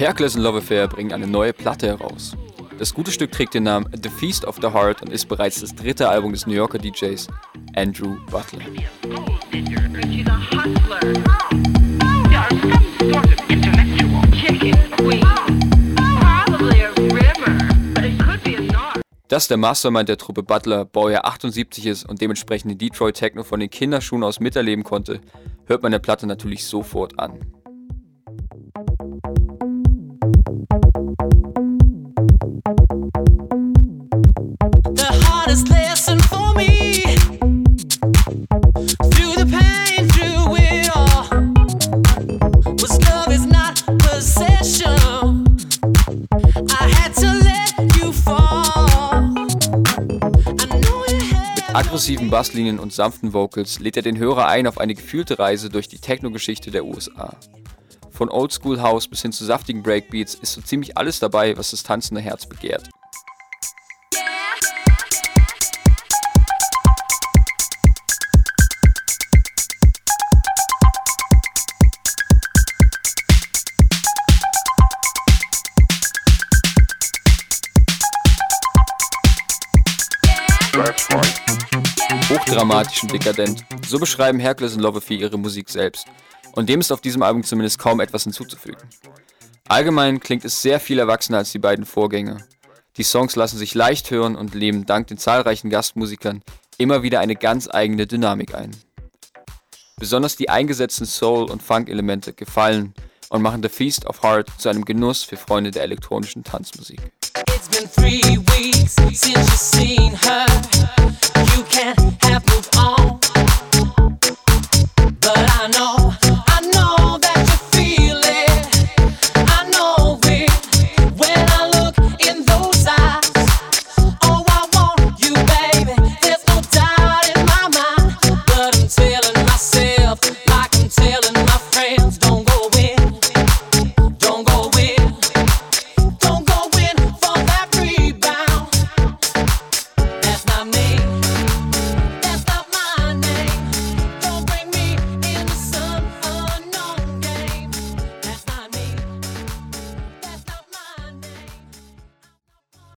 Hercules und Love Affair bringen eine neue Platte heraus. Das gute Stück trägt den Namen The Feast of the Heart und ist bereits das dritte Album des New Yorker DJs Andrew Butler. Dass der Mastermind der Truppe Butler Baujahr 78 ist und dementsprechend den Detroit Techno von den Kinderschuhen aus miterleben konnte, hört man der Platte natürlich sofort an. Aggressiven Basslinien und sanften Vocals lädt er den Hörer ein auf eine gefühlte Reise durch die Techno-Geschichte der USA. Von Oldschool House bis hin zu saftigen Breakbeats ist so ziemlich alles dabei, was das tanzende Herz begehrt. Hochdramatisch und dekadent, so beschreiben Hercules und Love Affair ihre Musik selbst. Und dem ist auf diesem Album zumindest kaum etwas hinzuzufügen. Allgemein klingt es sehr viel erwachsener als die beiden Vorgänger. Die Songs lassen sich leicht hören und leben dank den zahlreichen Gastmusikern immer wieder eine ganz eigene Dynamik ein. Besonders die eingesetzten Soul- und Funk-Elemente gefallen und machen The Feast of Heart zu einem Genuss für Freunde der elektronischen Tanzmusik. It's been 3 weeks since you've seen her.